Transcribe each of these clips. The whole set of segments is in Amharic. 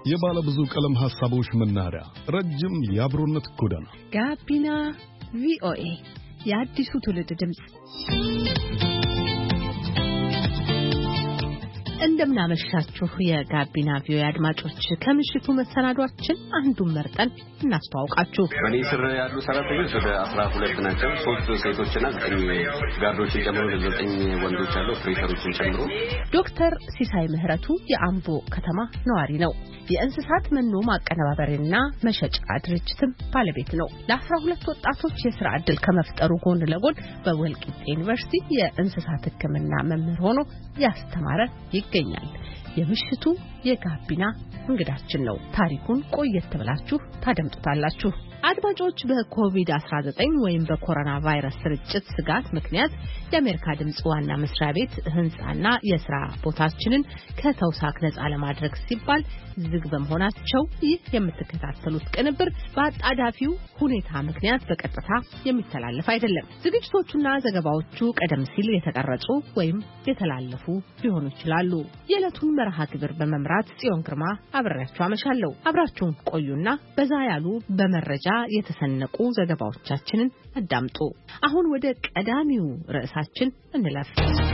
የባለ ብዙ ቀለም ሐሳቦች መናኸሪያ፣ ረጅም የአብሮነት ጎዳና ጋቢና ቪኦኤ የአዲሱ ትውልድ ድምጽ። እንደምናመሻችሁ የጋቢና ቪኦኤ አድማጮች፣ ከምሽቱ መሰናዷችን አንዱን መርጠን እናስተዋውቃችሁ። በኔ ስር ያሉ ሰራተኞች ወደ 12 ናቸው። 3 ሴቶችና 9 ጋርዶችን ጨምሮ 9 ወንዶች አሉ፣ ኦፕሬተሮችን ጨምሮ። ዶክተር ሲሳይ ምህረቱ የአምቦ ከተማ ነዋሪ ነው። የእንስሳት መኖ ማቀነባበሪያና መሸጫ ድርጅትም ባለቤት ነው። ለ12 ወጣቶች የሥራ ዕድል ከመፍጠሩ ጎን ለጎን በወልቂጤ ዩኒቨርሲቲ የእንስሳት ሕክምና መምህር ሆኖ ያስተማረ ይገኛል። የምሽቱ የጋቢና እንግዳችን ነው። ታሪኩን ቆየት ብላችሁ ታደምጡታላችሁ። አድማጮች፣ በኮቪድ-19 ወይም በኮሮና ቫይረስ ስርጭት ስጋት ምክንያት የአሜሪካ ድምጽ ዋና መስሪያ ቤት ህንጻና የሥራ ቦታችንን ከተውሳክ ነጻ ለማድረግ ሲባል ዝግ በመሆናቸው ይህ የምትከታተሉት ቅንብር በአጣዳፊው ሁኔታ ምክንያት በቀጥታ የሚተላለፍ አይደለም። ዝግጅቶቹና ዘገባዎቹ ቀደም ሲል የተቀረጹ ወይም የተላለፉ ሊሆኑ ይችላሉ። የዕለቱን መርሃ ግብር በመምራት ጽዮን ግርማ አብሬያችሁ አመሻለሁ። አብራችሁን ቆዩና በዛ ያሉ በመረጃ የተሰነቁ ዘገባዎቻችንን አዳምጡ። አሁን ወደ ቀዳሚው ርዕሳችን እንለፍ።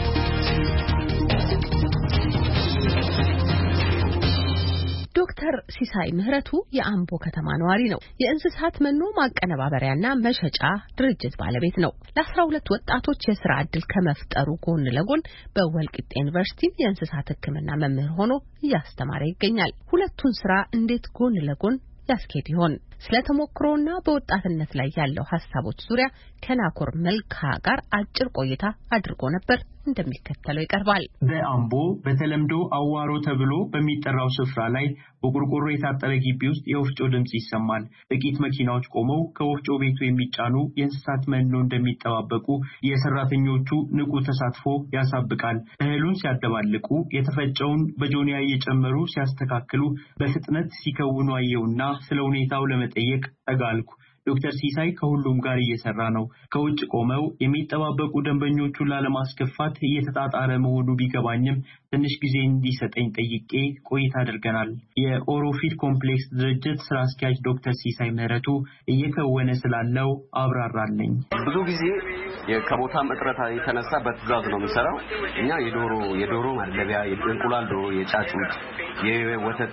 ዶክተር ሲሳይ ምህረቱ የአምቦ ከተማ ነዋሪ ነው። የእንስሳት መኖ ማቀነባበሪያና መሸጫ ድርጅት ባለቤት ነው። ለ12 ወጣቶች የሥራ ዕድል ከመፍጠሩ ጎን ለጎን በወልቂጤ ዩኒቨርሲቲ የእንስሳት ሕክምና መምህር ሆኖ እያስተማረ ይገኛል። ሁለቱን ስራ እንዴት ጎን ለጎን ያስኬድ ይሆን? ስለተሞክሮና በወጣትነት ላይ ያለው ሐሳቦች ዙሪያ ከናኮር መልካ ጋር አጭር ቆይታ አድርጎ ነበር። እንደሚከተለው ይቀርባል። በአምቦ በተለምዶ አዋሮ ተብሎ በሚጠራው ስፍራ ላይ በቁርቆሮ የታጠረ ግቢ ውስጥ የወፍጮ ድምጽ ይሰማል። ጥቂት መኪናዎች ቆመው ከወፍጮ ቤቱ የሚጫኑ የእንስሳት መኖ እንደሚጠባበቁ የሰራተኞቹ ንቁ ተሳትፎ ያሳብቃል። እህሉን ሲያደባልቁ፣ የተፈጨውን በጆንያ እየጨመሩ ሲያስተካክሉ፣ በፍጥነት ሲከውኑ አየውና ስለ ሁኔታው ለመጠየቅ ተጋልኩ። ዶክተር ሲሳይ ከሁሉም ጋር እየሰራ ነው። ከውጭ ቆመው የሚጠባበቁ ደንበኞቹን ላለማስከፋት እየተጣጣረ መሆኑ ቢገባኝም ትንሽ ጊዜ እንዲሰጠኝ ጠይቄ ቆይታ አድርገናል። የኦሮፊድ ኮምፕሌክስ ድርጅት ስራ አስኪያጅ ዶክተር ሲሳይ ምህረቱ እየከወነ ስላለው አብራራለኝ። ብዙ ጊዜ ከቦታ እጥረት የተነሳ በትዕዛዝ ነው የምንሰራው። እኛ የዶሮ ማለቢያ፣ የእንቁላል ዶሮ፣ የጫጩት፣ የወተት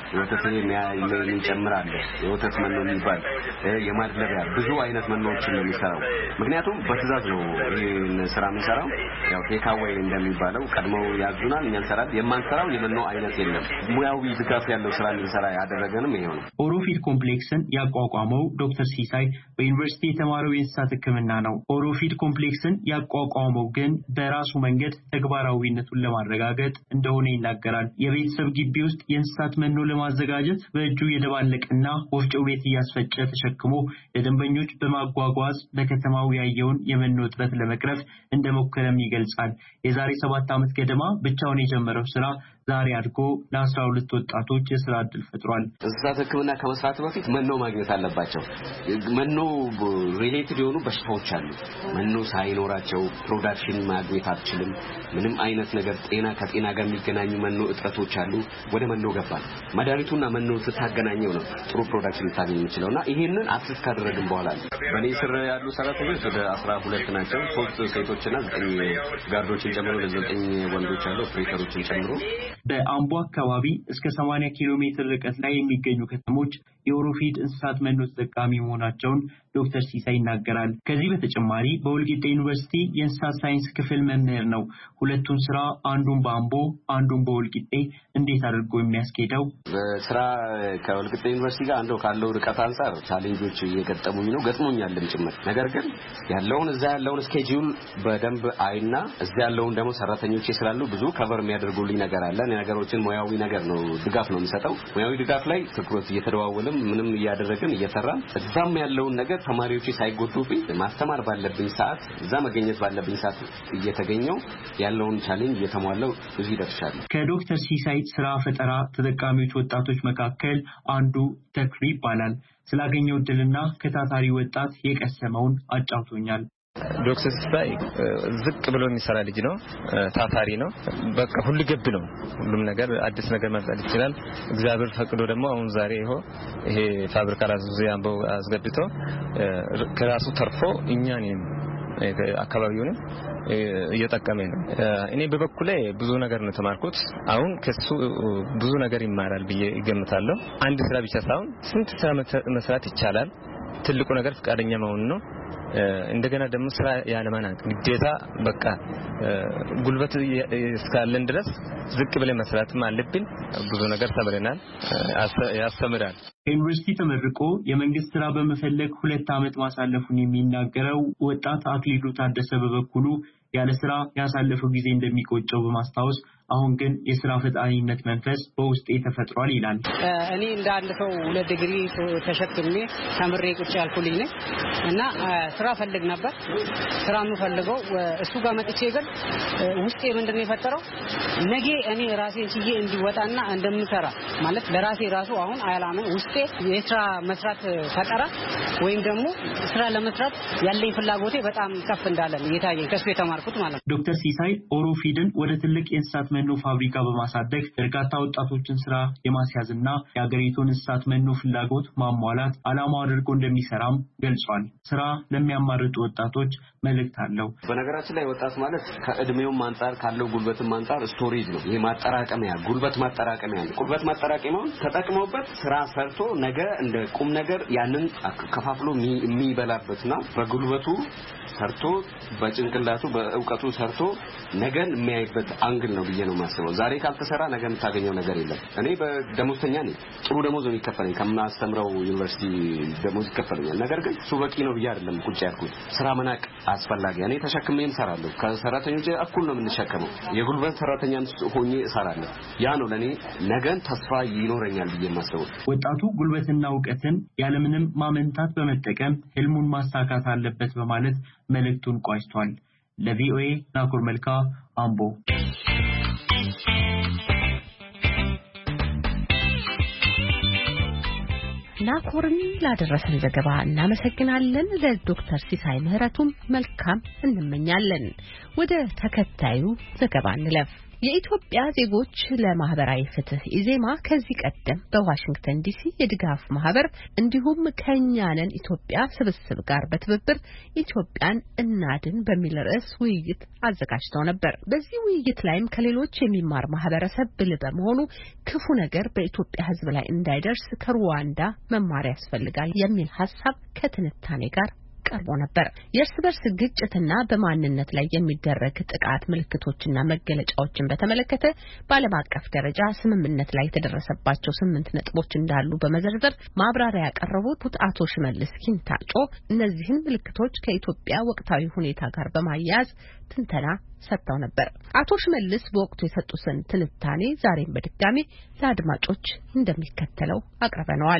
የሚጨምራል፣ የወተት መኖ የሚባል የማድለቢያ ብዙ አይነት መኖዎችን ነው የሚሰራው። ምክንያቱም በትዕዛዝ ነው ይሄን ስራ የምንሰራው። ያው ቴካዌይ እንደሚባለው ቀድመው ያዙናል፣ እኛ እንሰራለን። የማንሰራው የመኖ አይነት የለም። ሙያዊ ድጋፍ ያለው ስራ እንሰራ ያደረገንም ይሄው ነው። ኦሮፊድ ኮምፕሌክስን ያቋቋመው ዶክተር ሲሳይ በዩኒቨርሲቲ የተማረው የእንስሳት ሕክምና ነው። ኦሮፊድ ኮምፕሌክስን ያቋቋመው ግን በራሱ መንገድ ተግባራዊነቱን ለማረጋገጥ እንደሆነ ይናገራል። የቤተሰብ ግቢ ውስጥ የእንስሳት መኖ ለማዘጋጀት በእጁ የደባለቀና ወፍጮ ቤት እያስፈጨ ተሸክሞ ለደንበኞች በማጓጓዝ ለከተማው ያየውን የመኖ እጥረት ለመቅረፍ እንደሞከረም ይገልጻል። የዛሬ 7 ዓመት ገደማ ብቻውን የጀመረው ስራ ዛሬ አድጎ ለ12 ወጣቶች የሥራ ዕድል ፈጥሯል። እንስሳት ሕክምና ከመስራት በፊት መኖ ማግኘት አለባቸው። መኖ ሪሌትድ የሆኑ በሽታዎች አሉ። መኖ ሳይኖራቸው ፕሮዳክሽን ማግኘት አትችልም። ምንም አይነት ነገር ከጤና ጋር የሚገናኙ መኖ እጥረቶች አሉ። ወደ መኖ ገባል። መድኃኒቱና መኖ ስታገናኘው ነው ጥሩ ፕሮዳክሽን ልታገኝ የምችለውና ይሄንን አክሰስ ካደረግን በኋላ በኔ ስር ያሉ ሰራተኞች ወደ 12 ናቸው። 3 ሴቶችና 9 ጋርዶችን ጨምሮ 9 ወንዶች አሉ፣ ኦፕሬተሮችን ጨምሮ። በአምቦ አካባቢ እስከ 80 ኪሎ ሜትር ርቀት ላይ የሚገኙ ከተሞች የኦሮፊድ እንስሳት መኖ ተጠቃሚ መሆናቸውን ዶክተር ሲሳይ ይናገራል። ከዚህ በተጨማሪ በወልቂጤ ዩኒቨርሲቲ የእንስሳት ሳይንስ ክፍል መምህር ነው። ሁለቱን ስራ አንዱን በአምቦ አንዱን በወልቂጤ እንዴት አድርጎ የሚያስኬደው? በስራ ከወልቂጤ ዩኒቨርሲቲ ጋር አንዱ ካለው ርቀት አንፃር ቻሌንጆች እየገጠሙኝ ነው፣ ገጥሞኛልም ጭምር። ነገር ግን እዛ ያለውን ስኬጁል በደንብ አይና እዛ ያለውን ደግሞ ሰራተኞች ስላሉ ብዙ ከቨር የሚያደርጉልኝ ነገር አለ። ነገሮችን ሙያዊ ነገር ነው ድጋፍ ነው የምሰጠው። ሙያዊ ድጋፍ ላይ ትኩረት እየተደዋወለም ምንም እያደረግን እየሰራን እዛም ያለውን ነገር ተማሪዎች ሳይጎዱብኝ ማስተማር ባለብኝ ሰዓት እዛ መገኘት ባለብኝ ሰዓት እየተገኘው ያለውን ቻሌንጅ እየተሟላው ብዙ ይደርሻል። ከዶክተር ሲሳይ ስራ ፈጠራ ተጠቃሚዎች ወጣቶች መካከል አንዱ ተክሪ ይባላል። ስላገኘው ድልና ከታታሪ ወጣት የቀሰመውን አጫውቶኛል። ዶክተር ሲሳይ ዝቅ ብሎ የሚሰራ ልጅ ነው። ታታሪ ነው። በቃ ሁሉ ገብ ነው። ሁሉም ነገር አዲስ ነገር መፍጠር ይችላል። እግዚአብሔር ፈቅዶ ደግሞ አሁን ዛሬ ይሄ ፋብሪካ ራሱ ያምቦ አስገብቶ ከራሱ ተርፎ እኛን አካባቢውን እየጠቀመ ነው። እኔ በበኩሌ ብዙ ነገር ነው ተማርኩት። አሁን ከሱ ብዙ ነገር ይማራል ብዬ እገምታለሁ። አንድ ስራ ብቻ ሳይሆን ስንት ስራ መስራት ይቻላል። ትልቁ ነገር ፍቃደኛ መሆን ነው። እንደገና ደግሞ ስራ ያለማናቅ ግዴታ በቃ ጉልበት እስካለን ድረስ ዝቅ ብለን መስራትም አለብን። ብዙ ነገር ተምረናል። ያስተምራል። ዩኒቨርሲቲ ተመርቆ የመንግስት ስራ በመፈለግ 2 ዓመት ማሳለፉን የሚናገረው ወጣት አክሊሉ ታደሰ በበኩሉ ያለ ስራ ያሳለፈው ጊዜ እንደሚቆጨው በማስታወስ አሁን ግን የሥራ ፈጣሪነት መንፈስ በውስጤ ተፈጥሯል ይላል። እኔ እንደ አንድ ሰው 2 ዲግሪ ተሸክሜ ተምሬ ቁጭ ያልኩልኝ ነኝ እና ስራ ፈልግ ነበር። ስራ የምፈልገው እሱ ጋር መጥቼ ግን ውስጤ ምንድነው የፈጠረው ነገ እኔ ራሴን ችዬ እንዲወጣና እንደምሰራ ማለት ለራሴ ራሱ አሁን አያላምን ውስጤ የስራ መስራት ፈጠራ ወይም ደግሞ ስራ ለመስራት ያለኝ ፍላጎቴ በጣም ከፍ እንዳለ እየታየኝ ከሱ የተማርኩት ማለት ነው። ዶክተር ሲሳይ ኦሮፊድን ወደ ትልቅ የእንስሳት መኖ ፋብሪካ በማሳደግ በርካታ ወጣቶችን ስራ የማስያዝና የአገሪቱን እንስሳት መኖ ፍላጎት ማሟላት ዓላማው አድርጎ እንደሚሰራም ገልጿል። ስራ ለሚያማርጡ ወጣቶች መልእክት አለው። በነገራችን ላይ ወጣት ማለት ከእድሜውም አንፃር ካለው ጉልበትም አንፃር ስቶሬጅ ነው። ይሄ ማጠራቀሚያ ጉልበት ማጠራቀሚያውን ተጠቅመውበት ስራ ሰርቶ ነገ እንደ ቁም ነገር ያንን ከፋፍሎ የሚበላበት ነው። በጉልበቱ ሰርቶ በጭንቅላቱ በእውቀቱ ሰርቶ ነገን የሚያይበት አንግል ነው ብዬ ነው ማስበው። ዛሬ ካልተሰራ ነገ የምታገኘው ነገር የለም። እኔ በደሞዝተኛ ነኝ። ጥሩ ደሞዝ ነው የሚከፈለኝ ከማስተምረው ዩኒቨርሲቲ ደሞዝ ይከፈለኛል። ነገር ግን እሱ በቂ ነው ብዬ አይደለም ቁጭ ያልኩት። ስራ መናቅ አስፈላጊ። እኔ ተሸክሜም እሰራለሁ። ከሰራተኞች እኩል ነው የምንሸከመው። የጉልበት ሰራተኛ ሆኜ እሰራለሁ። ያ ነው ለኔ ነገን ተስፋ ይኖረኛል ብዬ ማስበው። ወጣቱ ጉልበትና ዕውቀትን ያለምንም ማመንታት በመጠቀም ህልሙን ማሳካት አለበት በማለት መልእክቱን ቋጭቷል። ለቪኦኤ ናኮር መልካ አምቦ። ናኮርን ላደረሰን ዘገባ እናመሰግናለን። ለዶክተር ሲሳይ ምህረቱም መልካም እንመኛለን። ወደ ተከታዩ ዘገባ እንለፍ። የኢትዮጵያ ዜጎች ለማህበራዊ ፍትህ ኢዜማ ከዚህ ቀደም በዋሽንግተን ዲሲ የድጋፍ ማህበር እንዲሁም ከኛነን ኢትዮጵያ ስብስብ ጋር በትብብር ኢትዮጵያን እናድን በሚል ርዕስ ውይይት አዘጋጅተው ነበር። በዚህ ውይይት ላይም ከሌሎች የሚማር ማህበረሰብ ብልህ በመሆኑ ክፉ ነገር በኢትዮጵያ ሕዝብ ላይ እንዳይደርስ ከሩዋንዳ መማር ያስፈልጋል የሚል ሐሳብ ከትንታኔ ጋር ቀርቦ ነበር። የእርስ በርስ ግጭትና በማንነት ላይ የሚደረግ ጥቃት ምልክቶችና መገለጫዎችን በተመለከተ በዓለም አቀፍ ደረጃ ስምምነት ላይ የተደረሰባቸው 8 ነጥቦች እንዳሉ በመዘርዘር ማብራሪያ ያቀረቡት አቶ ሽመልስ ኪንታጮ እነዚህን ምልክቶች ከኢትዮጵያ ወቅታዊ ሁኔታ ጋር በማያያዝ ትንተና ሰጥተው ነበር። አቶ ሽመልስ በወቅቱ የሰጡትን ትንታኔ ዛሬም በድጋሚ ለአድማጮች እንደሚከተለው አቅርበነዋል።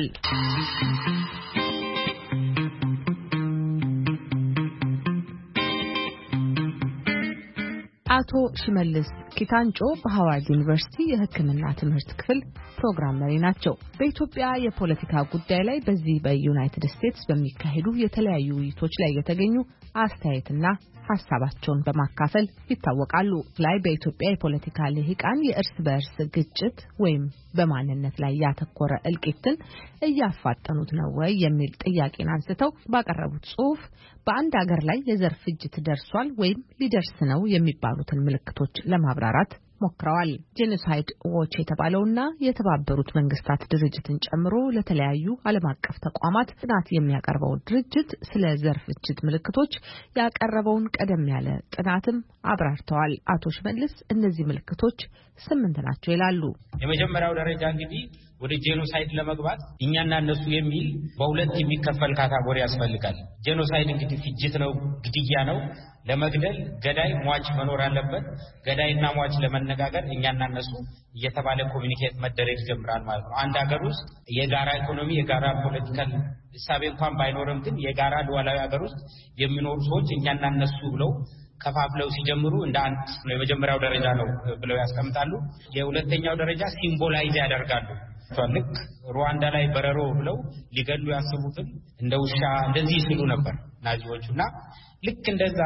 አቶ ሽመልስ ኪታንጮ በሃዋርድ ዩኒቨርሲቲ የሕክምና ትምህርት ክፍል ፕሮግራም መሪ ናቸው። በኢትዮጵያ የፖለቲካ ጉዳይ ላይ በዚህ በዩናይትድ ስቴትስ በሚካሄዱ የተለያዩ ውይይቶች ላይ የተገኙ አስተያየትና ሐሳባቸውን በማካፈል ይታወቃሉ። ላይ በኢትዮጵያ የፖለቲካ ልሂቃን የእርስ በርስ ግጭት ወይም በማንነት ላይ ያተኮረ እልቂትን እያፋጠኑት ነው ወይ የሚል ጥያቄን አንስተው ባቀረቡት ጽሑፍ በአንድ ሀገር ላይ የዘር ፍጅት ደርሷል ወይም ሊደርስ ነው የሚባሉትን ምልክቶች ለማብራራት ሞክረዋል። ጄኖሳይድ ዎች የተባለውና የተባበሩት መንግስታት ድርጅትን ጨምሮ ለተለያዩ ዓለም አቀፍ ተቋማት ጥናት የሚያቀርበው ድርጅት ስለ ዘር ፍጅት ምልክቶች ያቀረበውን ቀደም ያለ ጥናትም አብራርተዋል። አቶ ሽመልስ እነዚህ ምልክቶች 8 ናቸው ይላሉ። የመጀመሪያው ደረጃ እንግዲህ ወደ ጄኖሳይድ ለመግባት እኛና እነሱ የሚል በሁለት የሚከፈል ካታጎሪ ያስፈልጋል። ጄኖሳይድ እንግዲህ ፍጅት ነው፣ ግድያ ነው። ለመግደል ገዳይ ሟች መኖር አለበት። ገዳይና ሟች ለመነጋገር እኛና እነሱ እየተባለ ኮሚኒኬት መደረግ ጀምራል ማለት ነው። አንድ ሀገር ውስጥ የጋራ ኢኮኖሚ፣ የጋራ ፖለቲካል ሐሳብ እንኳን ባይኖርም ግን የጋራ ዱዋላዊ ሀገር ውስጥ የሚኖሩ ሰዎች እኛና እነሱ ብለው ከፋፍለው ሲጀምሩ እንደ አንድ ነው የመጀመሪያው ደረጃ ነው ብለው ያስቀምጣሉ። የሁለተኛው ደረጃ ሲምቦላይዝ ያደርጋሉ። ልክ ሩዋንዳ ላይ በረሮ ብለው ሊገሉ ያስቡትን እንደ ውሻ እንደዚህ ሲሉ ነበር። ናዚዎቹና ልክ እንደዛ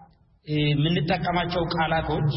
የምንጠቀማቸው ቃላቶች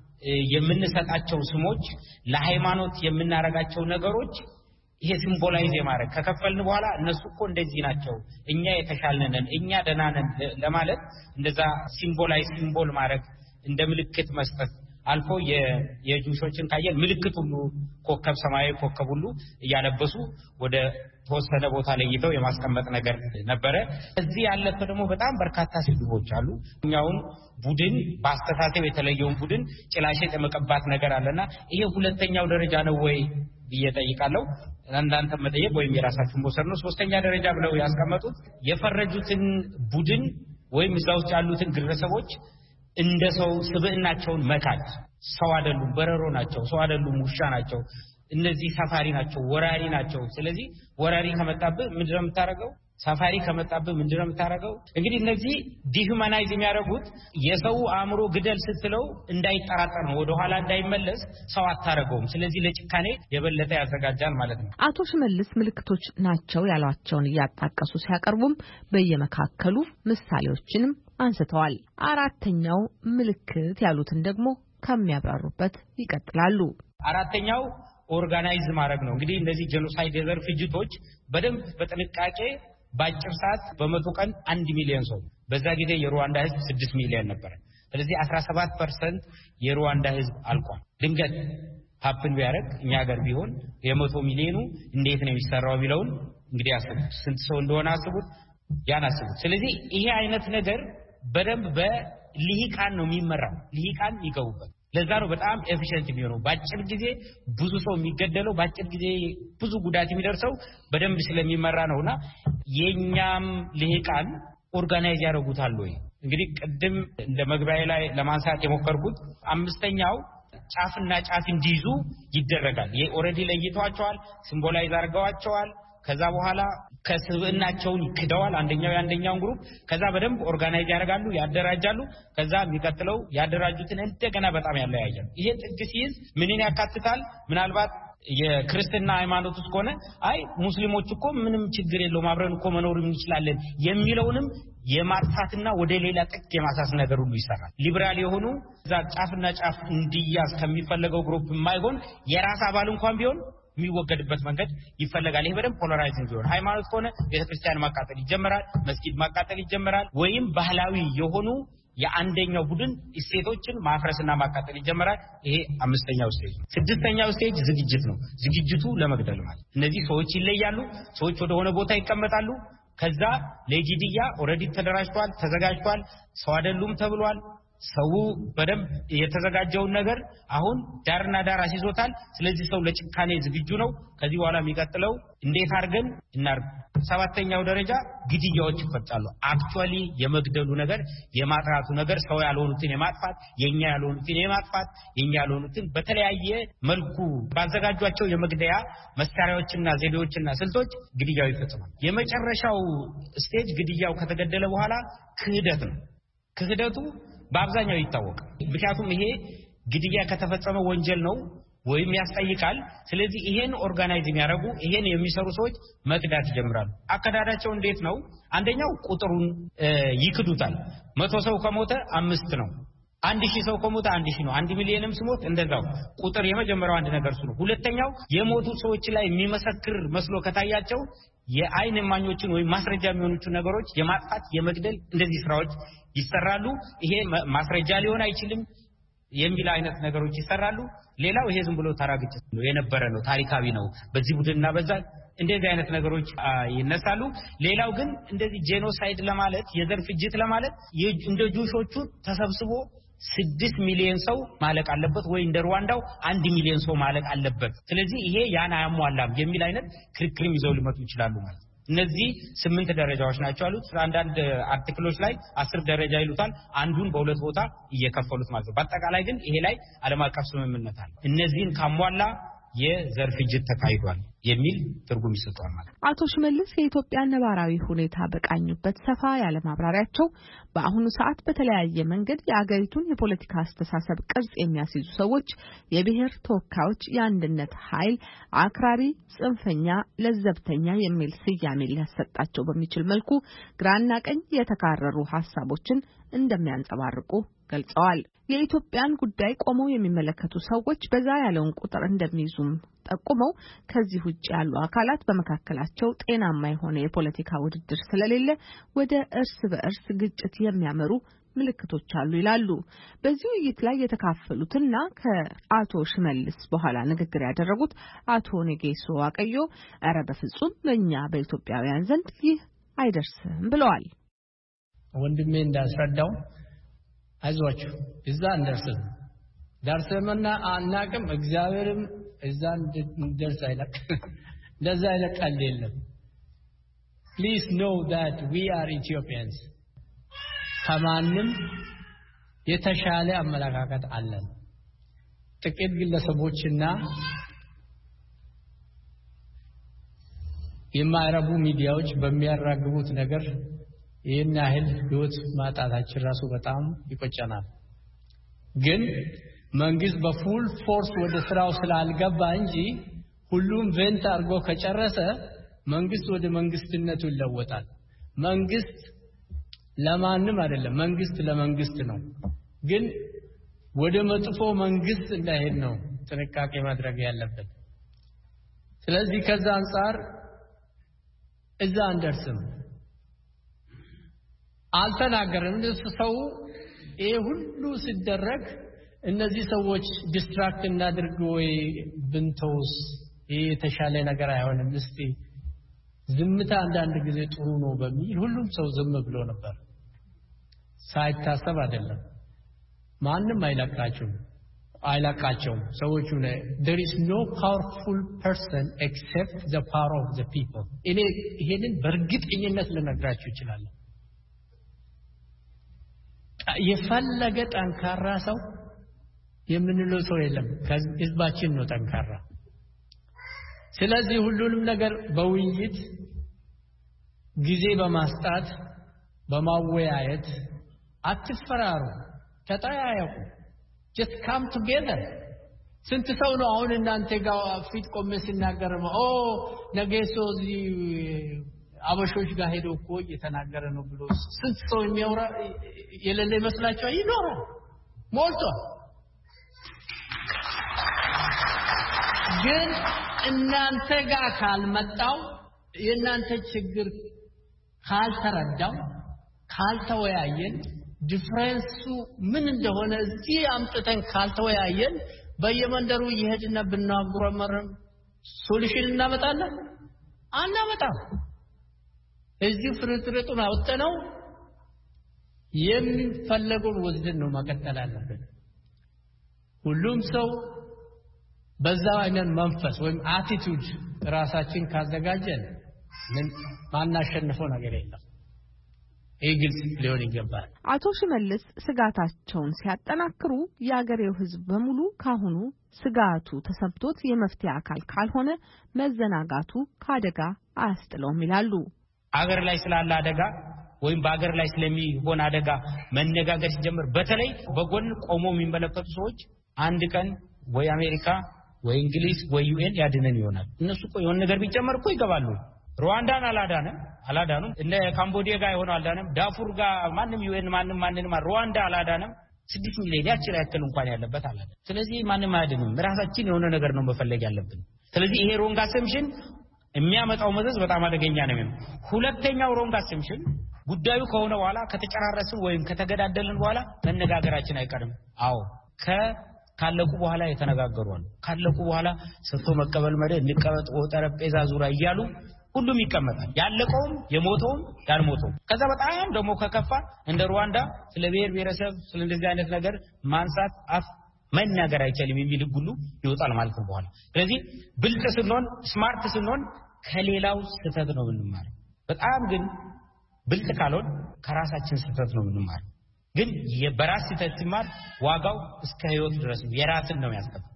የምንሰጣቸው ስሞች ለሃይማኖት የምናረጋቸው ነገሮች ይሄ ሲምቦላይዝ የማረግ ከከፈልን በኋላ እነሱ እኮ እንደዚህ ናቸው እኛ የተሻልነን እኛ ደህና ነን ለማለት እንደዛ ሲምቦል ማረግ እንደ ምልክት መስጠት አልፎ የጁሾችን ካየን ምልክት ሁሉ ኮከብ ሰማያዊ ኮከብ ሁሉ ያለበሱ ወደ ተወሰነ ቦታ ላይ ይተው የማስቀመጥ ነገር ነበረ እዚህ ያለፈ ደግሞ በጣም በርካታ ስድቦች አሉ እኛውን ቡድን በአስተሳሰብ የተለየውን ቡድን ጭላሸት የመቀባት ነገር አለና ይሄ ሁለተኛው ደረጃ ነው ወይ ይጠይቃለው አንዳንተ መጠየቅ ወይም የራሳችሁን ወሰን ነው ሶስተኛ ደረጃ ብለው ያስቀመጡት የፈረጁትን ቡድን ወይም እዛው ያሉትን ግለሰቦች እንደ ሰው ስብዕናቸውን መካድ ሰው አይደሉም በረሮ ናቸው ሰው አይደሉም ውሻ ናቸው እነዚህ ሳፋሪ ናቸው ወራሪ ናቸው ስለዚህ ወራሪ ከመጣብህ ምንድነው የምታረጋው ሳፋሪ ከመጣብህ ምንድነው የምታረጋው እንግዲህ እነዚህ ዲሁማናይዝ የሚያደርጉት የሰው አእምሮ ግደል ስትለው እንዳይጠራጠር ነው ወደ ኋላ እንዳይመለስ ሰው አታረጋውም ስለዚህ ለጭካኔ የበለጠ ያዘጋጃል ማለት ነው አቶ ሽመልስ ምልክቶች ናቸው ያሏቸውን ያጣቀሱ ሲያቀርቡም በየመካከሉ ምሳሌዎችንም አንስተዋል አራተኛው ምልክት ያሉትን ደግሞ ከሚያብራሩበት ይቀጥላሉ አራተኛው ኦርጋናይዝ ማድረግ ነው እንግዲህ እነዚህ ጄኖሳይድ የዘር ፍጅቶች በደንብ በጥንቃቄ ባጭር ሰዓት በመቶ ቀን 1 ሚሊዮን ሰው በዛ ጊዜ የሩዋንዳ ህዝብ 6 ሚሊዮን ነበር ስለዚህ 17% የሩዋንዳ ህዝብ አልቋል ድንገት ሀፕን ቢያረግ እኛ ሀገር ቢሆን የ100 ሚሊዮኑ እንዴት ነው የሚሰራው ቢለውን እንግዲህ አስቡት ስንት ሰው እንደሆነ አስቡት ያን አስቡት ስለዚህ ይሄ አይነት ነገር በደንብ በልሂቃን ነው የሚመራው ልሂቃን ይገቡበት ለዛ ነው በጣም ኤፊሺየንት የሚሆነው ባጭር ጊዜ ብዙ ሰው የሚገደለው ባጭር ጊዜ ብዙ ጉዳት የሚደርሰው በደንብ ስለሚመራ ነውና የኛም ልሂቃን ኦርጋናይዝ ያደርጉታል ወይ እንግዲህ ቀደም እንደ መግቢያ ላይ ለማንሳት የሞከርኩት አምስተኛው ጫፍና ጫፍ እንዲይዙ ይደረጋል ይሄ ኦሬዲ ለይቷቸዋል ሲምቦላይዝ አድርገዋቸዋል ከዛ በኋላ ከስብዕናቸውን ይክደዋል አንደኛውን ግሩፕ ከዛ በደንብ ኦርጋናይዝ ያደርጋሉ ያደራጃሉ ከዛ የሚቀጥለው ያደራጁትን እንደገና በጣም ያለያያል ይሄ ጥግ ሲይዝ ምንን ያካትታል ምናልባት የክርስቲና ሃይማኖት ውስጥ ሆነ አይ ሙስሊሞች እኮ ምንም ችግር የለውም አብረን እኮ መኖር እንችላለን የሚለውንም የማጥፋትና ወደ ሌላ ጥግ የማሳስ ነገር ሁሉ ይሰራል ሊበራል የሆኑ ዛ ጫፍና ጫፍ እንዲያዝ ከሚፈልገው ግሩፕ የማይሆን የራስ አባል እንኳን ቢሆን የሚወገድበት መንገድ ይፈልጋል ይሄ በደም ፖላራይዚንግ ቢሆን ሃይማኖት ከሆነ ቤተክርስቲያን ማቃጠል ይጀምራል መስጊድ ማቃጠል ይጀምራል ወይም ባህላዊ የሆኑ የአንደኛው ቡድን እሴቶችን ማፍረስና ማቃጠል ይጀምራል ይሄ አምስተኛው ስቴጅ ስድስተኛው ስቴጅ ዝግጅት ነው ዝግጅቱ ለመግደል ማለት እነዚህ ሰዎች ይለያሉ ሰዎች ወደ ሆነ ቦታ ይቀመጣሉ ከዛ ለጂዲያ ኦሬዲ ተደራጅቷል ተዘጋጅቷል ሰው አይደሉም ተብሏል ሰው በደም የተዘጋጀውን ነገር አሁን ዳርና ዳር አሲዞታል ስለዚህ ሰው ለጭካኔ ዝግጁ ነው ከዚህ በኋላ የሚቀጥለው እንዴት አድርገን እናርግ ሰባተኛው ደረጃ ግድያዎች ይፈጣሉ አክቹአሊ የመግደሉ ነገር የማጥራቱ ነገር ሰው ያልሆኑትን የማጥፋት የኛ ያልሆኑትን የማጥፋት የኛ ያልሆኑትን በተለያየ መልኩ ባዘጋጇቸው የመግደያ መሳሪያዎችና ዘዴዎችና ስልቶች ግድያው ይፈጽማል የመጨረሻው ስቴጅ ግድያው ከተገደለ በኋላ ክህደት ነው ክህደቱ በአብዛኛው ይታወቃል ምክንያቱም ይሄ ግድያ ከተፈጸመ ወንጀል ነው ወይም ያስጠይቃል ስለዚህ ይሄን ኦርጋናይዝ የሚያደርጉ ይሄን የሚሰሩ ሰዎች መክዳት ይጀምራሉ አከዳዳቸው እንዴት ነው አንደኛው ቁጥሩን ይክዱታል 100 ሰው ከሞተ 5 ነው 1000 ሰው ከሞተ 1000 ነው 1 ሚሊዮንም ሲሞት እንደዛው ቁጥር የመጀመሪያው አንድ ነገር ነው ሁለተኛው የሞቱ ሰዎች ላይ የሚመሰክር መስሎ ከታያቸው የአይን ማኞችን ወይ ማስረጃ የሚሆኑትን ነገሮች የማጥፋት የመግደል እንደዚህ ስራዎች ይሰራሉ ይሄ ማስረጃ ሊሆን አይችልም የሚል አይነት ነገሮች ይሰራሉ ሌላው ይሄ ዝም ብሎ ታራግጭት ነው የነበረ ነው ታሪካዊ ነው በዚህ ቡድንና በዛ እንደዚህ አይነት ነገሮች ይነሳሉ ሌላው ግን እንደዚህ ጄኖሳይድ ለማለት የዘር ፍጅት ለማለት እንደ ጁሾቹ ተሰብስቦ 6 ሚሊዮን ሰው ማለቅ አለበት ወይ እንደ ሩዋንዳው 1 ሚሊዮን ሰው ማለቅ አለበት ስለዚህ ይሄ ያን አያሟላም የሚል አይነት ክርክርም ይዘው ሊመጡ ይችላሉ ማለት እነዚህ 8 ደረጃዎች ናቸው አሉት አንዳንድ አርቲክሎች ላይ 10 ደረጃ ይሉታል አንዱን በሁለት ቦታ እየከፈሉት ማለት ነው በአጠቃላይ ግን ይሄ ላይ ዓለም አቀፍ ስምምነት አለ እነዚህን ካሟላ የዘር ፍጅት ተካሂዷል የሚል ትርጉም ይሰጣል ማለት። አቶ ሽመልስ የኢትዮጵያ ነባራዊ ሁኔታ በቃኙበት ሰፋ ያለ ማብራሪያቸው በአሁኑ ሰዓት በተለያየ መንገድ የአገሪቱን የፖለቲካ አስተሳሰብ ቅርጽ የሚያስይዙ ሰዎች የብሔር ተወካዮች የአንድነት ኃይል አክራሪ ጽንፈኛ ለዘብተኛ የሚል ስያሜ ሊያሰጣቸው በሚችል መልኩ ግራና ቀኝ የተካረሩ ሐሳቦችን እንደሚያንጸባርቁ ገልጸዋል። የኢትዮጵያን ጉዳይ ቆመው የሚመለከቱ ሰዎች በዛ ያለውን ቁጥር እንደሚይዙም ጠቁመው ከዚህ ውጭ ያሉ አካላት በመካከላቸው ጤናማ የሆነ የፖለቲካ ውድድር ስለሌለ ወደ እርስ በእርስ ግጭት የሚያመሩ ምልክቶች አሉ ይላሉ። በዚህ ውይይት ላይ የተካፈሉትና ከአቶ ሽመልስ በኋላ ንግግር ያደረጉት አቶ ነጌሶ ዋቀዮ ኧረ በፍጹም በእኛ በኢትዮጵያውያን ዘንድ ይህ አይደርስም ብለዋል። ወንድሜ እንዳስረዳው አይዟችሁ እዛ እንደርስም ዳርሰምና አናቅም እግዚአብሔርም እዛ እንደርስ አይለቅ እንደዛ አይለቃል የለም። Please know that we are Ethiopians. ከማንም የተሻለ አመለካከት አለን። ጥቂት ግለሰቦችና የማይረቡ ሚዲያዎች በሚያራግቡት ነገር ይህን ያህል ህይወት ማጣታችን ራሱ በጣም ይቆጨናል። ግን መንግስት በፉል ፎርስ ወደ ስራው ስላልገባ እንጂ ሁሉም ቬንት አድርጎ ከጨረሰ መንግስት ወደ መንግስትነቱ ይለወጣል። መንግስት ለማንም አይደለም፣ መንግስት ለመንግስት ነው። ግን ወደ መጥፎ መንግስት እንዳይሄድ ነው ጥንቃቄ ማድረግ ያለበት። ስለዚህ ከዛ አንፃር እዛ እንደርስም አልተናገረም። ሰው ይሄ ሁሉ ሲደረግ እነዚህ ሰዎች ዲስትራክት እናድርግ ወይ ብንተውስ ይሄ የተሻለ ነገር አይሆንም፣ እስቲ ዝምታ አንዳንድ ጊዜ ጥሩ ነው በሚል ሁሉም ሰው ዝም ብሎ ነበር። ሳይታሰብ አይደለም። ማንም አይላቃቸውም ሰዎቹ ነው። there is no powerful person except the power of the people። እኔ ይሄንን በእርግጠኝነት ልነግራችሁ ይችላል። የፈለገ ጠንካራ ሰው የምንለው ሰው የለም፣ ህዝባችን ነው ጠንካራ። ስለዚህ ሁሉንም ነገር በውይይት ጊዜ በማስጣት በማወያየት አትፈራሩ፣ ተጠያየቁ፣ just come together። ስንት ሰው ነው አሁን እናንተ ጋር ፊት ቆሜ ሲናገር ነጌሶ እዚህ አበሾች ጋር ሄዶ እኮ እየተናገረ ነው ብሎ ስንት ሰው የሚያወራ የሌለ ይመስላችኋል? ይኖራል፣ ሞልቷል። ግን እናንተ ጋር ካልመጣው የእናንተ ችግር ካልተረዳው ካልተወያየን ዲፍረንሱ ምን እንደሆነ እዚህ አምጥተን ካልተወያየን በየመንደሩ ይሄድና ብናጉረመረም ሶሉሽን እናመጣለን? አናመጣም። እዚህ ፍርጥርጡን አውጥተነው የሚፈለገውን ወዝደን ነው መቀጠል አለብን። ሁሉም ሰው በዛ አይነት መንፈስ ወይም አቲቲዩድ ራሳችን ካዘጋጀን ማናሸንፈው ነገር የለም። ይህ ግልጽ ሊሆን ይገባል። አቶ ሽመልስ ስጋታቸውን ሲያጠናክሩ የአገሬው ሕዝብ በሙሉ ካሁኑ ስጋቱ ተሰምቶት የመፍትሄ አካል ካልሆነ መዘናጋቱ ከአደጋ አያስጥለውም ይላሉ። አገር ላይ ስላለ አደጋ ወይም በአገር ላይ ስለሚሆን አደጋ መነጋገር ሲጀምር በተለይ በጎን ቆሞ የሚመለከቱ ሰዎች አንድ ቀን ወይ አሜሪካ ወይ እንግሊዝ ወይ ዩኤን ያድነን ይሆናል። እነሱ እኮ የሆነ ነገር ቢጨመር እኮ ይገባሉ። ሩዋንዳን አላዳንም። እነ ካምቦዲያ ጋር የሆነው አላዳንም። ዳፉር ጋር ማንም ዩኤን ማንንም ሩዋንዳ አላዳንም። 6 ሚሊዮን ያክል እንኳን ያለበት አላዳንም። ስለዚህ ማንም አያድንም። ራሳችን የሆነ ነገር ነው መፈለግ ያለብን። ስለዚህ ይሄ ሮንግ አሰምሽን የሚያመጣው መዘዝ በጣም አደገኛ ነው። ሁለተኛው ሮንግ አሰምሽን ጉዳዩ ከሆነ በኋላ ከተጨራረስን ወይም ከተገዳደልን በኋላ መነጋገራችን አይቀርም። አዎ ካለቁ በኋላ የተነጋገሩን ካለቁ በኋላ ሰጥቶ መቀበል እንቀበጥ ጠረጴዛ ዙሪያ እያሉ ሁሉም ይቀመጣል። ያለቀውም የሞተውም ያልሞተው። ከዛ በጣም ደግሞ ከከፋ እንደ ሩዋንዳ ስለ ብሔር ብሔረሰብ ስለ እንደዚህ አይነት ነገር ማንሳት አፍ መናገር አይቻልም የሚል ሁሉ ይወጣል ማለት ነው በኋላ። ስለዚህ ብልጥ ስንሆን ስማርት ስንሆን ከሌላው ስህተት ነው የምንማረው። በጣም ግን ብልጥ ካልሆን ከራሳችን ስህተት ነው የምንማረው። ግን በራስ ስህተት ሲማር ዋጋው እስከ ህይወት ድረስ የራስን ነው ያስከፍል።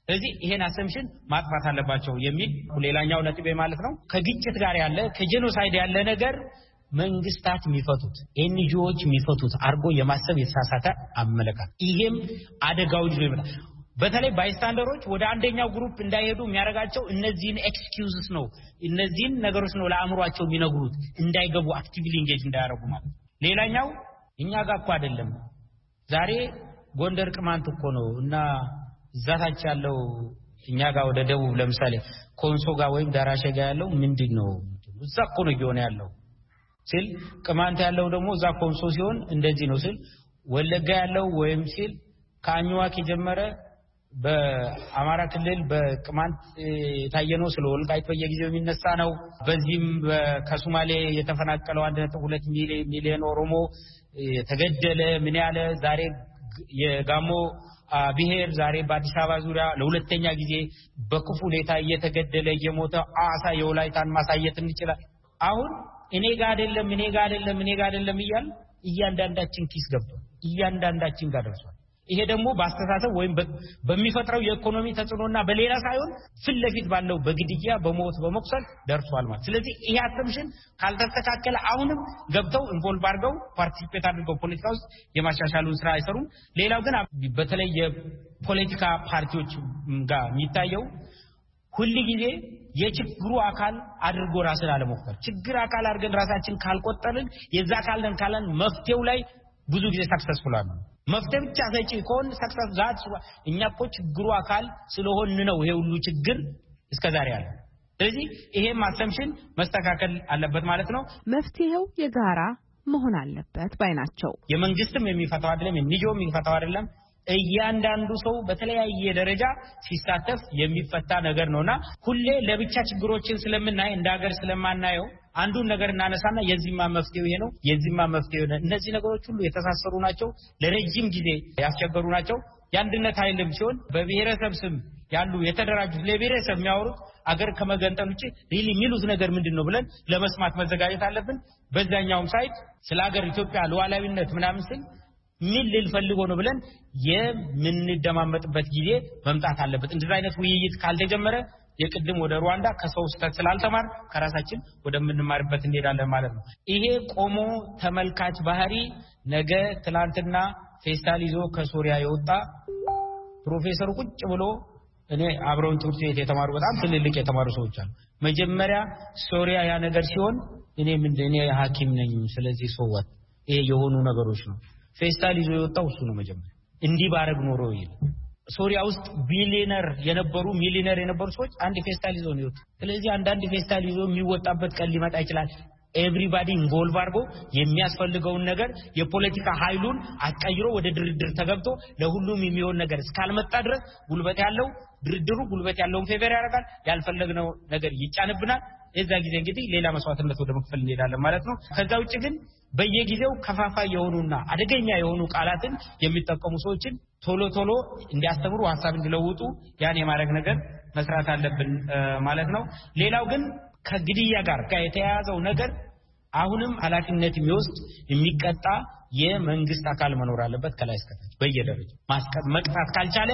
ስለዚህ ይሄን አሰምሽን ማጥፋት አለባቸው የሚል ሌላኛው ነጥብ ማለት ነው። ከግጭት ጋር ያለ ከጄኖሳይድ ያለ ነገር መንግስታት የሚፈቱት ኤንጂኦዎች የሚፈቱት አርጎ የማሰብ የተሳሳተ አመለካከት ይሄም አደጋው ይዞ ይመጣል። በተለይ ባይስታንደሮች ወደ አንደኛው ግሩፕ እንዳይሄዱ የሚያረጋቸው እነዚህን ኤክስኪዩዝስ ነው እነዚህን ነገሮች ነው ለአእምሯቸው የሚነግሩት እንዳይገቡ አክቲቭሊ ኢንጌጅ እንዳያረጉ ማለት። ሌላኛው እኛ ጋር እኮ አይደለም ዛሬ ጎንደር ቅማንት እኮ ነው እና ዛታች ያለው እኛ ጋር ወደ ደቡብ ለምሳሌ ኮንሶ ጋር ወይም ዳራሼ ጋር ያለው ምንድነው እዛ እኮ ነው እየሆነ ያለው ሲል ቅማንት ያለው ደግሞ እዛ ኮንሶ ሲሆን እንደዚህ ነው ሲል ወለጋ ያለው ወይም ሲል ካኝዋክ የጀመረ በአማራ ክልል በቅማንት ታየነው ስለ ወልቃይት በየጊዜው የሚነሳ ነው። በዚህም ከሶማሌ የተፈናቀለው 1.2 ሚሊዮን ኦሮሞ ተገደለ ምን ያለ ዛሬ የጋሞ ብሔር ዛሬ በአዲስ አበባ ዙሪያ ለሁለተኛ ጊዜ በክፉ ሁኔታ እየተገደለ እየሞተ አሳ የወላይታን ማሳየት እንችላለን። አሁን እኔ ጋር አይደለም ይያል እያንዳንዳችን ኪስ ገብቶ እያንዳንዳችን ጋር ደርሷል። ይሄ ደግሞ በአስተሳሰብ ወይም በሚፈጥረው የኢኮኖሚ ተጽዕኖና በሌላ ሳይሆን ፍለፊት ባለው በግድያ በሞት በመቁሰል ደርሷል ማለት። ስለዚህ ይሄ አሰምሽን ካልተስተካከለ አሁንም ገብተው ኢንቮልቭ አድርገው ፓርቲሲፔት አድርገው ፖለቲካ ውስጥ የማሻሻሉን ስራ አይሰሩም። ሌላው ግን በተለይ የፖለቲካ ፓርቲዎች ጋር የሚታየው ሁሉ ጊዜ የችግሩ አካል አድርጎ ራስን አለመቁጠር ችግር አካል አድርገን ራሳችን ካልቆጠርን የዛ አካልን ካለን መፍትሄው ላይ ብዙ ጊዜ ሰክሰስፉል አሉ መፍትሄ ብቻ ሰጪ ኮን ሰክሰስ ዛት እኛ እኮ ችግሩ አካል ስለሆነ ነው ይሄ ሁሉ ችግር እስከዛሬ ያለ። ስለዚህ ይሄም አሰምሽን መስተካከል አለበት ማለት ነው። መፍትሄው የጋራ መሆን አለበት ባይናቸው። የመንግስትም የሚፈታው አይደለም የኒጆም የሚፈታው አይደለም እያንዳንዱ ሰው በተለያየ ደረጃ ሲሳተፍ የሚፈታ ነገር ነውና ሁሌ ለብቻ ችግሮችን ስለምናይ እንደ ሀገር ስለማናየው አንዱን ነገር እናነሳና የዚህማ መፍትሄው ይሄ ነው የዚህማ መፍትሄው ነው። እነዚህ ነገሮች ሁሉ የተሳሰሩ ናቸው ለረጅም ጊዜ ያስቸገሩ ናቸው። የአንድነት ኃይልም ሲሆን በብሔረሰብ ስም ያሉ የተደራጁት ለብሔረሰብ የሚያወሩት አገር ከመገንጠል ውጪ ሪሊ የሚሉት ነገር ምንድነው ብለን ለመስማት መዘጋጀት አለብን። በዛኛውም ሳይድ ስለ ሀገር ኢትዮጵያ ሉዓላዊነት ምናምን ስል ምን ልፈልጎ ነው ብለን የምንደማመጥበት ጊዜ መምጣት አለበት። እንደዛ አይነት ውይይት ካልተጀመረ የቅድም ወደ ሩዋንዳ ከሰው ስህተት ስላልተማር ከራሳችን ወደምንማርበት እንሄዳለን ማለት ነው። ይሄ ቆሞ ተመልካች ባህሪ ነገ ትላንትና ፌስታል ይዞ ከሶሪያ የወጣ ፕሮፌሰር ቁጭ ብሎ እኔ አብረውን ትምህርት ቤት የተማሩ በጣም ትልልቅ የተማሩ ሰዎች አሉ። መጀመሪያ ሶሪያ ያ ነገር ሲሆን እኔ ሐኪም ነኝ ስለዚህ ሰውት ይሄ የሆኑ ነገሮች ነው ፌስታል ይዞ የወጣው እሱ ነው። መጀመሪያ እንዲህ ባረግ ኖሮ ይል ሶሪያ ውስጥ ሚሊዮነር የነበሩ ሰዎች አንድ ፌስታል ይዞ ነው የወጡት። ስለዚህ አንድ ፌስታል ይዞ የሚወጣበት ቀን ሊመጣ ይችላል። ኤቭሪባዲ ኢንቮልቭ አድርጎ የሚያስፈልገውን ነገር የፖለቲካ ኃይሉን አቀይሮ ወደ ድርድር ተገብቶ ለሁሉም የሚሆን ነገር እስካልመጣ ድረስ ጉልበት ያለው ድርድሩ ጉልበት ያለውን ፌቨር ያደርጋል ያልፈለግነው ነገር ይጫንብናል። እዛ ጊዜ እንግዲህ ሌላ መስዋዕትነት ወደ መክፈል እንሄዳለን ማለት ነው። ከዛ ውጪ ግን በየጊዜው ከፋፋይ የሆኑና አደገኛ የሆኑ ቃላትን የሚጠቀሙ ሰዎችን ቶሎ እንዲያስተምሩ ሐሳብ እንዲለውጡ ያን የማድረግ ነገር መስራት አለብን ማለት ነው። ሌላው ግን ከግድያ ጋር የተያያዘው ነገር አሁንም ኃላፊነት የሚወስድ የሚቀጣ የመንግስት አካል መኖር አለበት ከላይ እስከ ታች በየደረጃው መቅጣት ካልቻለ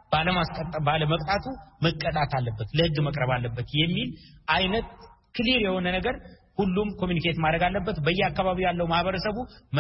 ባለመቅጣቱ መቀጣት አለበት ለህግ መቅረብ አለበት የሚል አይነት ክሊር የሆነ ነገር ሁሉም ኮሙኒኬት ማድረግ አለበት። በየአካባቢው ያለው ማህበረሰቡ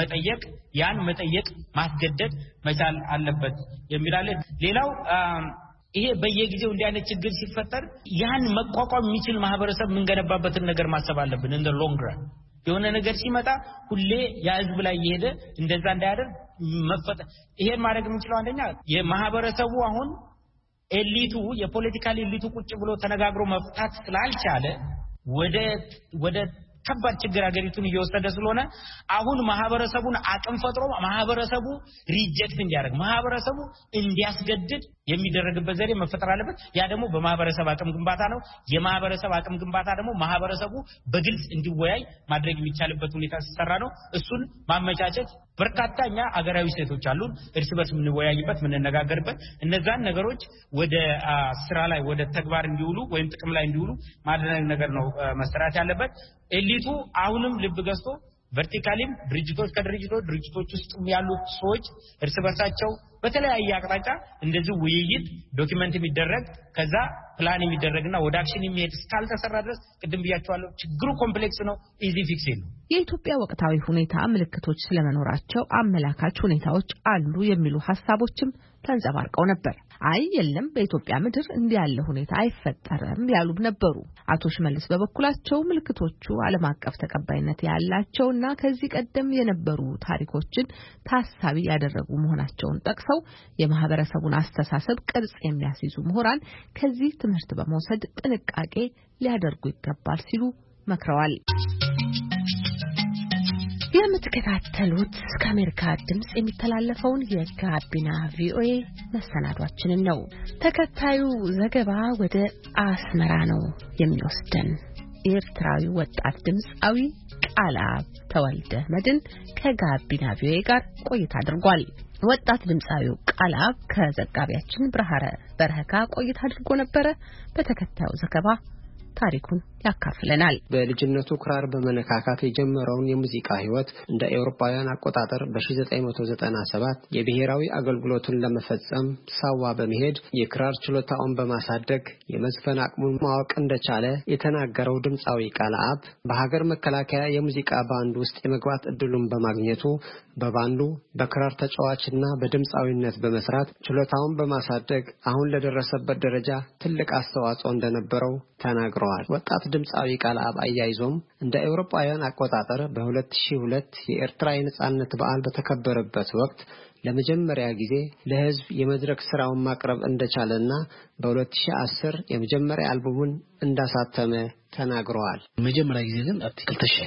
መጠየቅ ማስገደድ መቻል አለበት የሚላለ። ሌላው ይሄ በየጊዜው እንዲህ አይነት ችግር ሲፈጠር ያን መቋቋም የሚችል ማህበረሰብ ምንገነባበትን ነገር ማሰብ አለብን። እንደ ሎንግ ራን የሆነ ነገር ሲመጣ ሁሌ ያ ህዝብ ላይ ይሄደ እንደዛ እንዳያደርግ መፈጠር። ይሄን ማድረግ የምንችለው አንደኛ የማህበረሰቡ አሁን ኤሊቱ የፖለቲካል ኤሊቱ ቁጭ ብሎ ተነጋግሮ መፍታት ስላልቻለ ወደ ከባድ ችግር አገሪቱን እየወሰደ ስለሆነ አሁን ማህበረሰቡን አቅም ፈጥሮ ማህበረሰቡ ሪጀክት እንዲያደርግ ማህበረሰቡ እንዲያስገድድ የሚደረግበት ዘዴ መፈጠር አለበት። ያ ደግሞ በማህበረሰብ አቅም ግንባታ ነው። የማህበረሰብ አቅም ግንባታ ደግሞ ማህበረሰቡ በግልጽ እንዲወያይ ማድረግ የሚቻልበት ሁኔታ ሲሰራ ነው። እሱን ማመቻቸት በርካታኛ አገራዊ ሴቶች አሉን እርስ በርስ የምንወያይበት የምንነጋገርበት እነዛን ነገሮች ወደ ስራ ላይ ወደ ተግባር እንዲውሉ ወይም ጥቅም ላይ እንዲውሉ ማድረግ ነገር ነው መሰራት ያለበት። ኤሊቱ አሁንም ልብ ገዝቶ ቨርቲካሊም ድርጅቶች ውስጥ ያሉ ሰዎች እርስ በርሳቸው በተለያየ አቅጣጫ እንደዚህ ውይይት ዶክመንት የሚደረግ ከዛ ፕላን የሚደረግና ወደ አክሽን የሚሄድ እስካልተሰራ ድረስ ቅድም ብያቸዋለሁ ችግሩ ኮምፕሌክስ ነው ኢዚ ፊክስ ነው የኢትዮጵያ ወቅታዊ ሁኔታ ምልክቶች ስለመኖራቸው አመላካች ሁኔታዎች አሉ የሚሉ ሐሳቦችም ተንጸባርቀው ነበር አይ የለም በኢትዮጵያ ምድር እንዲህ ያለ ሁኔታ አይፈጠርም ያሉም ነበሩ አቶ ሽመልስ በበኩላቸው ምልክቶቹ ዓለም አቀፍ ተቀባይነት ያላቸውና ከዚህ ቀደም የነበሩ ታሪኮችን ታሳቢ ያደረጉ መሆናቸውን ጠቅሰው የማህበረሰቡን አስተሳሰብ ቅርጽ የሚያስይዙ ምሁራን ከዚህ ትምህርት በመውሰድ ጥንቃቄ ሊያደርጉ ይገባል ሲሉ መክረዋል የምትከታተሉት ከአሜሪካ ድምጽ የሚተላለፈውን የጋቢና ቪኦኤ መሰናዷችንን ነው ተከታዩ ዘገባ ወደ አስመራ ነው የሚወስደን ኤርትራዊ ወጣት ድምጻዊ ቃልአብ ተወልደ መድን ከጋቢና ቪኦኤ ጋር ቆይታ አድርጓል ወጣት ድምጻዊው ቃልአብ ከዘጋቢያችን ብርሃረ በረሃካ ቆይታ አድርጎ ነበር በተከታዩ ዘገባ ታሪኩን ያካፍለናል በልጅነቱ ክራር በመነካካት የጀመረውን የሙዚቃ ህይወት እንደ አውሮፓውያን አቆጣጠር በ1997 የብሔራዊ አገልግሎቱን ለመፈጸም ሳዋ በመሄድ የክራር ችሎታውን በማሳደግ የመዝፈን አቅሙን ማወቅ እንደቻለ የተናገረው ድምጻዊ ቃልአብ በሀገር መከላከያ የሙዚቃ ባንድ ውስጥ የመግባት እድሉን በማግኘቱ በባንዱ በክራር ተጫዋችና በድምጻዊነት በመስራት ችሎታውን በማሳደግ አሁን ለደረሰበት ደረጃ ትልቅ አስተዋጽኦ እንደነበረው ተናግሯል ወጣት ድምጻዊ ቃልአብ አያይዞም እንደ አውሮፓውያን አቆጣጠር በ2002 የኤርትራ የነጻነት በዓል በተከበረበት ወቅት ለመጀመሪያ ጊዜ ለህዝብ የመድረክ ስራውን ማቅረብ እንደቻለና በ2010 የመጀመሪያ አልበሙን እንዳሳተመ ተናግሯል መጀመሪያ ጊዜ ግን አብቲ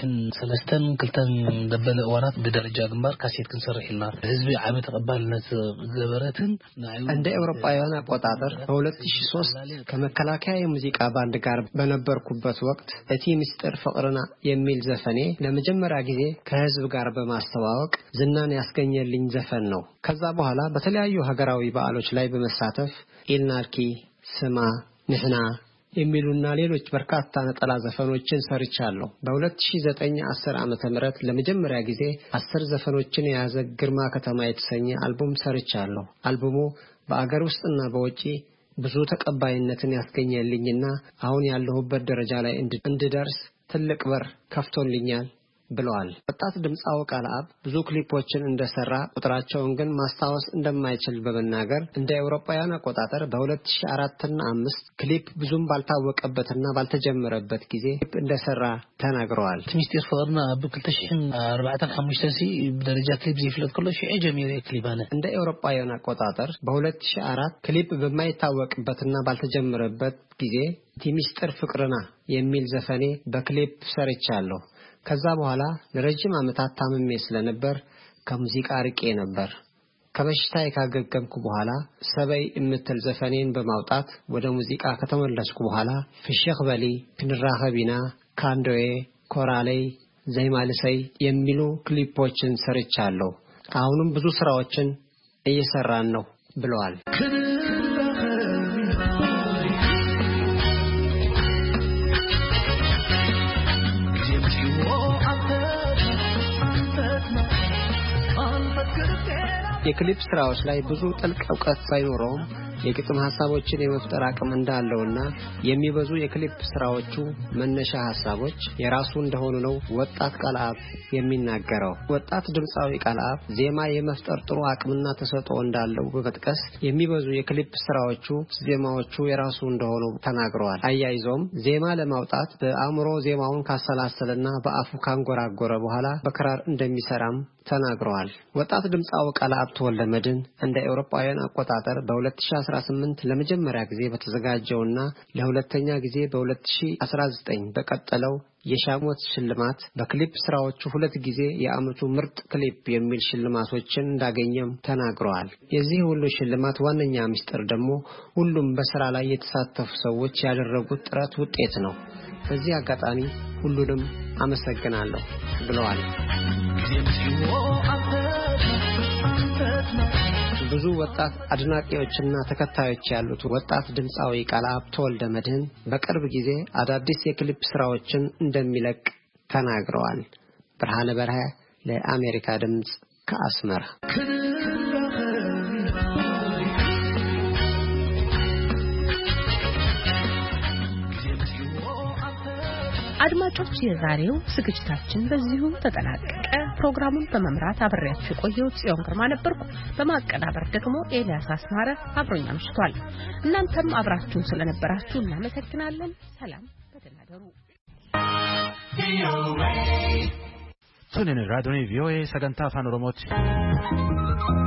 2003 ደበለ ወራት በደረጃ ግንባር ካሴት ክንሰርሕልና ህዝብ ዓመ ተቀባልነት ገበረትን እንደ አውሮፓውያን አቆጣጠር በ2003 ከመከላከያ የሙዚቃ ባንድ ጋር በነበርኩበት ወቅት እቲ ምስጢር ፍቅርና የሚል ዘፈኔ ለመጀመሪያ ጊዜ ከህዝብ ጋር በማስተዋወቅ ዝናን ያስገኘልኝ ዘፈን ነው ከዛ በኋላ በተለያዩ ሀገራዊ በዓሎች ላይ በመሳተፍ ኢልናርኪ ስማ ንሕና የሚሉና ሌሎች በርካታ ነጠላ ዘፈኖችን ሰርቻለሁ በ2009-10 ዓመተ ምህረት ለመጀመሪያ ጊዜ 10 ዘፈኖችን የያዘ ግርማ ከተማ የተሰኘ አልበም ሰርቻለሁ አልበሙ በአገር ውስጥና በውጪ ብዙ ተቀባይነትን ያስገኘልኝና አሁን ያለሁበት ደረጃ ላይ እንድደርስ ትልቅ በር ከፍቶልኛል ብለዋል ወጣት ድምጻው ቃልአብ ብዙ ክሊፖችን እንደሰራ ቁጥራቸውን ግን ማስታወስ እንደማይችል በመናገር እንደ አውሮፓውያን አቆጣጠር በ2004 እና 5 ክሊፕ ብዙም ባልታወቀበትና ባልተጀመረበት ጊዜ እንደሰራ ተናግረዋል ምስጢር ፍቅርና በ2004-5 በደረጃ ክሊፕ ይፍለጥ ከሎ ሺዕ ጀሚሬ ክሊባነ እንደ አውሮፓውያን አቆጣጠር በ2004 ክሊፕ በማይታወቅበትና ባልተጀመረበት ጊዜ ምስጢር ፍቅርና የሚል ዘፈኔ በክሊፕ ሰርቻለሁ ከዛ በኋላ ለረጅም ዓመታት ታምሜ ስለነበር ከሙዚቃ ርቄ ነበር ከበሽታዬ ካገገምኩ በኋላ ሰበይ እምትል ዘፈኔን በማውጣት ወደ ሙዚቃ ከተመለስኩ በኋላ ፍሽኽ በሊ ክንራኸቢና ካንዶዬ ኮራሌይ ዘይማልሰይ የሚሉ ክሊፖችን ሰርቻለሁ አሁንም ብዙ ስራዎችን እየሰራን ነው ብለዋል የክሊፕ ስራዎች ላይ ብዙ ጥልቅ ዕውቀት ባይኖረውም የግጥም ሐሳቦችን የመፍጠር አቅም እንዳለውና የሚበዙ የክሊፕ ስራዎቹ መነሻ ሐሳቦች የራሱ እንደሆኑ ነው ወጣት ቃልአብ የሚናገረው ወጣት ድምጻዊ ቃልአብ ዜማ የመፍጠር ጥሩ አቅምና ተሰጥኦ እንዳለው በመጥቀስ የሚበዙ የክሊፕ ስራዎቹ ዜማዎቹ የራሱ እንደሆኑ ተናግረዋል አያይዞም ዜማ ለማውጣት በአእምሮ ዜማውን ካሰላሰለና በአፉ ካንጎራጎረ በኋላ በክራር እንደሚሰራም ተናግረዋል ወጣት ድምጻው ቃልአብ ተወልደ መድን እንደ አውሮፓውያን አቆጣጠር በ2018 ለመጀመሪያ ጊዜ በተዘጋጀውና ለሁለተኛ ጊዜ በ2019 በቀጠለው የሻሞት ሽልማት በክሊፕ ስራዎቹ ሁለት ጊዜ የአመቱ ምርጥ ክሊፕ የሚል ሽልማቶችን እንዳገኘም ተናግረዋል የዚህ ሁሉ ሽልማት ዋነኛ ምስጢር ደግሞ ሁሉም በስራ ላይ የተሳተፉ ሰዎች ያደረጉት ጥረት ውጤት ነው በዚህ አጋጣሚ ሁሉንም አመሰግናለሁ ብለዋል ብዙ ወጣት አድናቂዎችና ተከታዮች ያሉት ወጣት ድምጻዊ ቃልአብ ተወልደ መድን በቅርብ ጊዜ አዳዲስ የክሊፕ ስራዎችን እንደሚለቅ ተናግረዋል ብርሃነ በረሃ ለአሜሪካ ድምጽ ከአስመራ አድማጮች የዛሬው ዝግጅታችን በዚሁ ተጠናቀቀ። ፕሮግራሙን በመምራት አብሬያችሁ የቆየሁት ጽዮን ግርማ ነበርኩ። በማቀናበር ደግሞ ኤልያስ አስማረ አብሮኛ አምሽቷል። እናንተም አብራችሁን ስለነበራችሁ እናመሰግናለን። ሰላም በደህና ደሩ። Sunin raadiyoon VOA sagantaa afaan Oromooti.